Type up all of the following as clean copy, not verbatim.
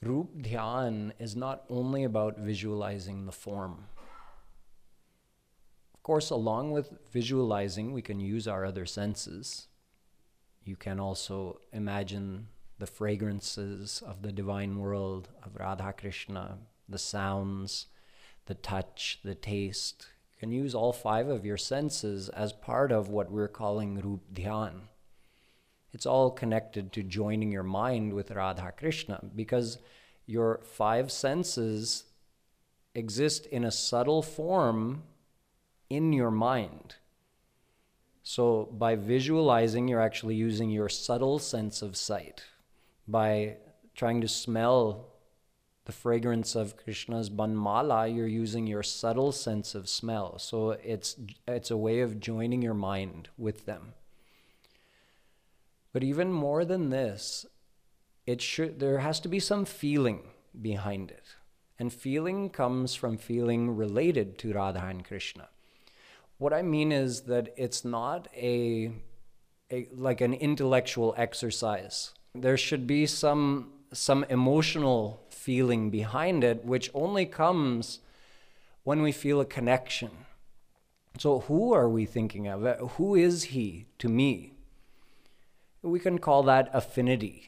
Roop Dhyan is not only about visualizing the form. Of course, along with visualizing, we can use our other senses. You can also imagine the fragrances of the divine world of Radha Krishna, the sounds, the touch, the taste. You can use all 5 of your senses as part of what we're calling Roop Dhyan. It's all connected to joining your mind with Radha Krishna, because your 5 senses exist in a subtle form in your mind. So by visualizing, you're actually using your subtle sense of sight. By trying to smell the fragrance of Krishna's Banmala, you're using your subtle sense of smell. So it's a way of joining your mind with them. But even more than this, there has to be some feeling behind it. And feeling comes from feeling related to Radha and Krishna. What I mean is that it's not like an intellectual exercise. There should be some emotional feeling behind it, which only comes when we feel a connection. So who are we thinking of? Who is he to me? We can call that affinity.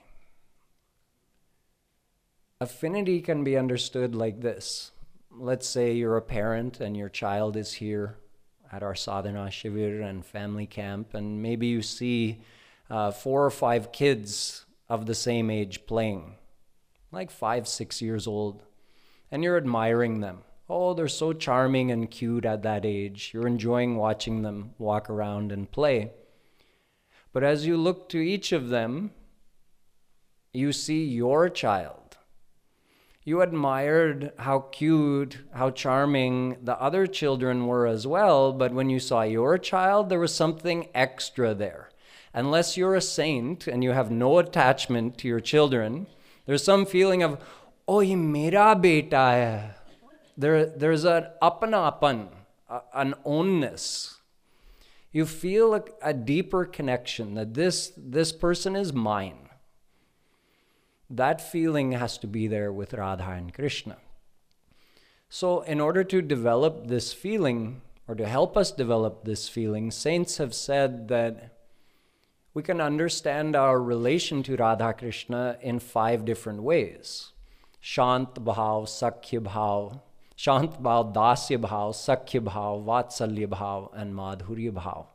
Affinity can be understood like this. Let's say you're a parent and your child is here at our sadhana shivir and family camp, and maybe you see 4 or 5 kids of the same age playing, like 5, 6 years old, and you're admiring them. Oh, they're so charming and cute at that age. You're enjoying watching them walk around and play. But as you look to each of them, you see your child. You admired how cute, how charming the other children were as well, but when you saw your child, there was something extra there. Unless you're a saint and you have no attachment to your children, there's some feeling of, oh, ye mera beta hai. There's an apanapan, an ownness. You feel a deeper connection that this person is mine. That feeling has to be there with Radha and Krishna. So in order to develop this feeling, or to help us develop this feeling, saints have said that we can understand our relation to Radha Krishna in 5 different ways. Shant bhav, sakhya bhav, Shant bhav, dasya bhav, sakhya bhav, vatsalya bhav, and madhurya bhav.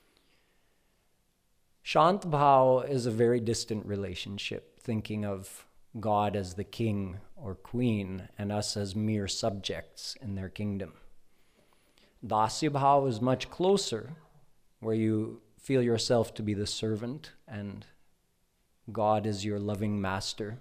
Shant bhav is a very distant relationship, thinking of God as the king or queen and us as mere subjects in their kingdom. Dasya bhav is much closer, where you feel yourself to be the servant and God is your loving master.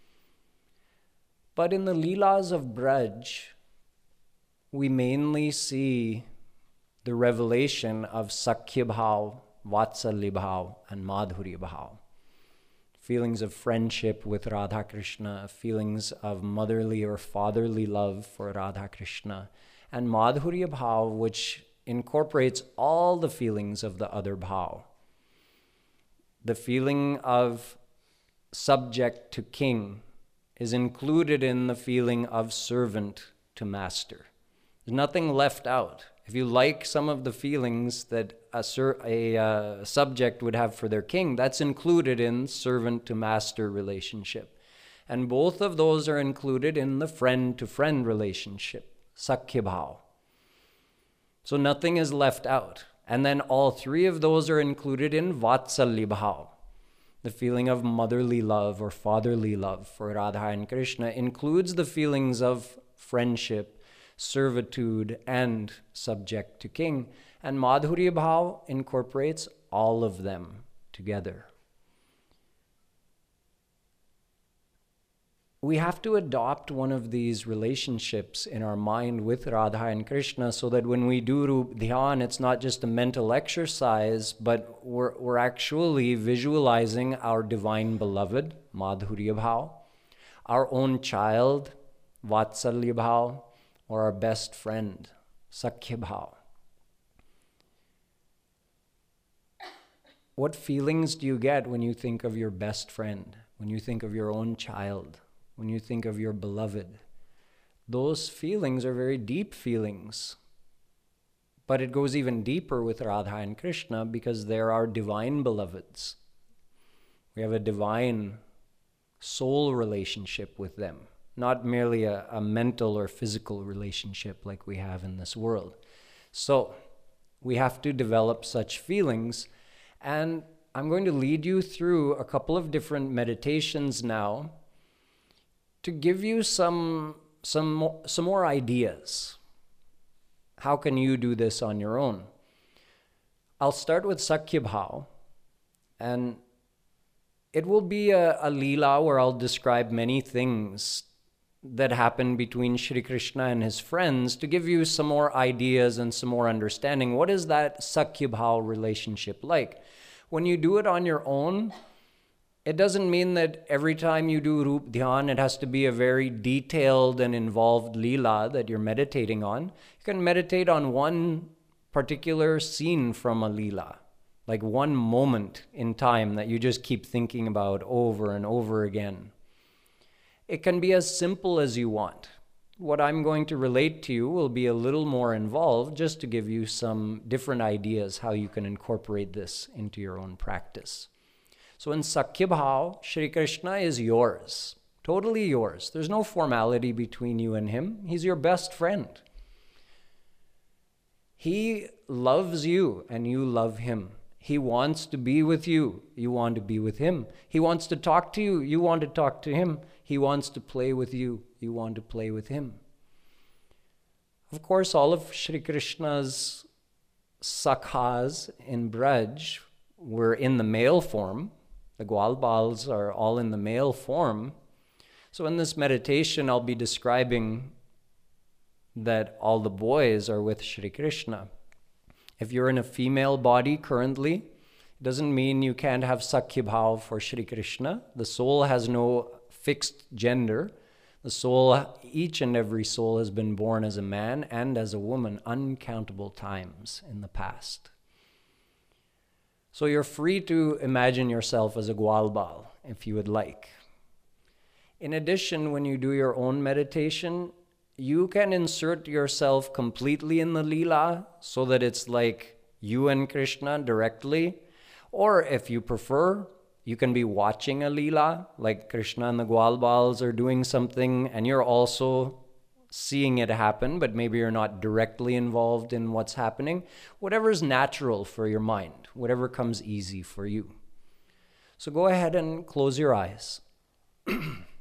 But in the Leelas of Braj, we mainly see the revelation of Sakhya bhav, Vatsalya bhav, and Madhurya bhav. Feelings of friendship with Radha Krishna, feelings of motherly or fatherly love for Radha Krishna, and Madhurya bhav, which incorporates all the feelings of the other bhav. The feeling of subject to king is included in the feeling of servant to master. There's nothing left out. If you like some of the feelings that a subject would have for their king, that's included in servant to master relationship. And both of those are included in the friend to friend relationship, Sakhya bhav. So nothing is left out. And then all 3 of those are included in Vatsalya bhav. The feeling of motherly love or fatherly love for Radha and Krishna includes the feelings of friendship, servitude, and subject to king. And Madhurya bhav incorporates all of them together. We have to adopt one of these relationships in our mind with Radha and Krishna so that when we do Roop Dhyan, it's not just a mental exercise, but we're actually visualizing our divine beloved, Madhurya bhav, our own child, Vatsalya bhav, or our best friend, Sakhya bhav. What feelings do you get when you think of your best friend, when you think of your own child? when you think of your beloved. Those feelings are very deep feelings. But it goes even deeper with Radha and Krishna because they're our divine beloveds. We have a divine soul relationship with them, not merely a mental or physical relationship like we have in this world. So we have to develop such feelings, and I'm going to lead you through a couple of different meditations now to give you some more ideas. How can you do this on your own? I'll start with Sakhya Bhav, and it will be a Leela where I'll describe many things that happen between Shri Krishna and his friends to give you some more ideas and some more understanding. What is that Sakhya Bhav relationship like? When you do it on your own, it doesn't mean that every time you do Roop Dhyan, it has to be a very detailed and involved Leela that you're meditating on. You can meditate on one particular scene from a Leela, like one moment in time that you just keep thinking about over and over again. It can be as simple as you want. What I'm going to relate to you will be a little more involved just to give you some different ideas how you can incorporate this into your own practice. So in Sakhya Bhav, Shri Krishna is yours, totally yours. There's no formality between you and him. He's your best friend. He loves you and you love him. He wants to be with you. You want to be with him. He wants to talk to you. You want to talk to him. He wants to play with you. You want to play with him. Of course, all of Shri Krishna's sakhas in Braj were in the male form. The Gwalbals are all in the male form. So in this meditation, I'll be describing that all the boys are with Shri Krishna. If you're in a female body currently, it doesn't mean you can't have Sakhya Bhav for Shri Krishna. The soul has no fixed gender. The soul, each and every soul has been born as a man and as a woman uncountable times in the past. So you're free to imagine yourself as a Gwalbal if you would like. In addition, when you do your own meditation, you can insert yourself completely in the Leela so that it's like you and Krishna directly. Or if you prefer, you can be watching a Leela, like Krishna and the Gwalbals are doing something and you're also seeing it happen, but maybe you're not directly involved in what's happening. Whatever's natural for your mind, whatever comes easy for you. So go ahead and close your eyes.